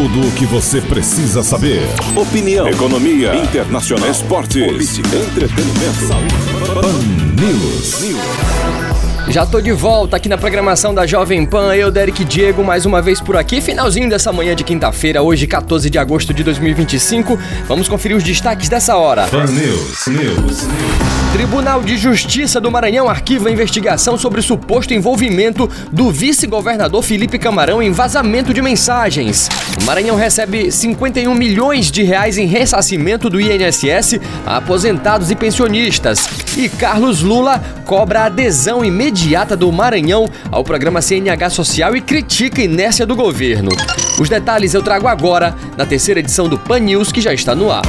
Tudo o que você precisa saber. Opinião, economia, internacional, esportes, política, entretenimento, saúde. Pan News. Já tô de volta aqui na programação da Jovem Pan, eu, Derek Diego, mais uma vez por aqui, finalzinho dessa manhã de quinta-feira, hoje 14 de agosto de 2025. Vamos conferir os destaques dessa hora. Pan News. Tribunal de Justiça do Maranhão arquiva a investigação sobre o suposto envolvimento do vice-governador Felipe Camarão em vazamento de mensagens. O Maranhão recebe 51 milhões de reais em ressarcimento do INSS a aposentados e pensionistas. E Carlos Lula cobra a adesão imediata do Maranhão ao programa CNH Social e critica a inércia do governo. Os detalhes eu trago agora na terceira edição do Pan News, que já está no ar.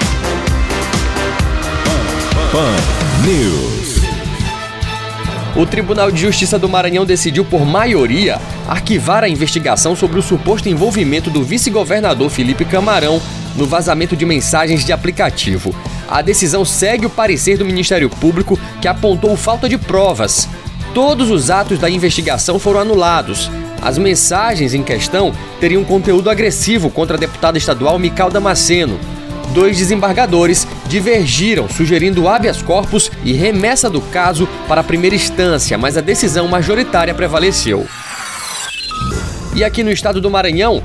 Pan News. O Tribunal de Justiça do Maranhão decidiu, por maioria, arquivar a investigação sobre o suposto envolvimento do vice-governador Felipe Camarão no vazamento de mensagens de aplicativo. A decisão segue o parecer do Ministério Público, que apontou falta de provas. Todos os atos da investigação foram anulados. As mensagens em questão teriam conteúdo agressivo contra a deputada estadual Mical Damasceno. 2 desembargadores divergiram, sugerindo habeas corpus e remessa do caso para a primeira instância, mas a decisão majoritária prevaleceu. E aqui no estado do Maranhão,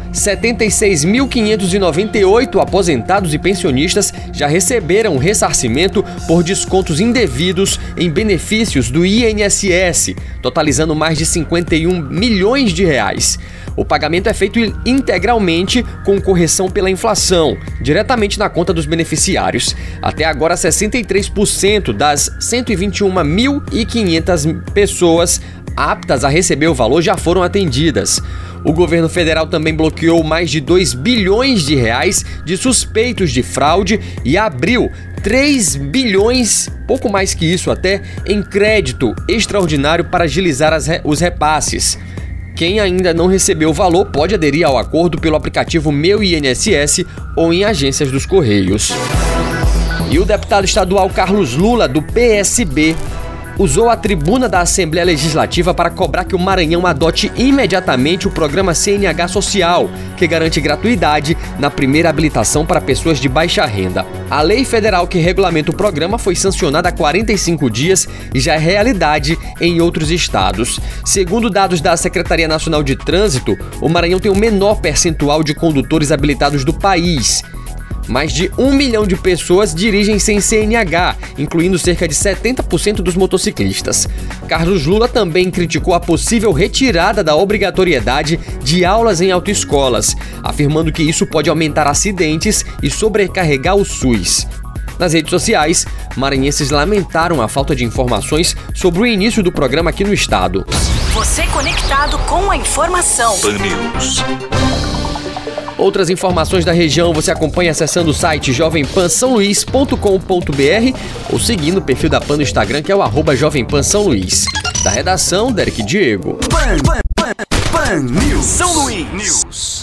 76.598 aposentados e pensionistas já receberam ressarcimento por descontos indevidos em benefícios do INSS, totalizando mais de 51 milhões de reais. O pagamento é feito integralmente com correção pela inflação, diretamente na conta dos beneficiários. Até agora, 63% das 121.500 pessoas aptas a receber o valor já foram atendidas. O governo federal também bloqueou mais de 2 bilhões de reais de suspeitos de fraude e abriu 3 bilhões, pouco mais que isso até, em crédito extraordinário para agilizar os repasses. Quem ainda não recebeu o valor pode aderir ao acordo pelo aplicativo Meu INSS ou em agências dos Correios. E o deputado estadual Carlos Lula, do PSB, usou a tribuna da Assembleia Legislativa para cobrar que o Maranhão adote imediatamente o programa CNH Social, que garante gratuidade na primeira habilitação para pessoas de baixa renda. A lei federal que regulamenta o programa foi sancionada há 45 dias e já é realidade em outros estados. Segundo dados da Secretaria Nacional de Trânsito, o Maranhão tem o menor percentual de condutores habilitados do país. Mais de 1 milhão de pessoas dirigem sem CNH, incluindo cerca de 70% dos motociclistas. Carlos Lula também criticou a possível retirada da obrigatoriedade de aulas em autoescolas, afirmando que isso pode aumentar acidentes e sobrecarregar o SUS. Nas redes sociais, maranhenses lamentaram a falta de informações sobre o início do programa aqui no estado. Você conectado com a informação. Pan News. Outras informações da região você acompanha acessando o site jovempansaoluís.com.br ou seguindo o perfil da Pan no Instagram, que é o @jovempansaoluís. Da redação, Derek Diego. Pan News. São Luís.